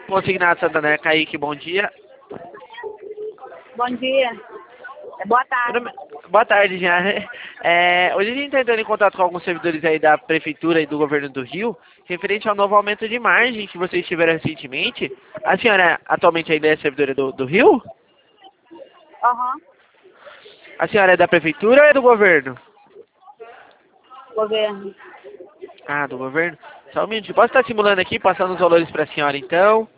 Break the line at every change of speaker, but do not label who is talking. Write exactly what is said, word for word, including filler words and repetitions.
Consignado Santander, Kaique, bom dia.
Bom dia. Boa tarde.
Boa tarde, já. É, hoje a gente está entrando em contato com alguns servidores aí da Prefeitura e do Governo do Rio, referente ao novo aumento de margem que vocês tiveram recentemente. A senhora atualmente ainda é servidora do, do Rio?
Aham. Uhum.
A senhora é da Prefeitura ou é do Governo?
Governo.
Ah, do Governo? Só um minuto. Posso estar simulando aqui, passando os valores para a senhora então?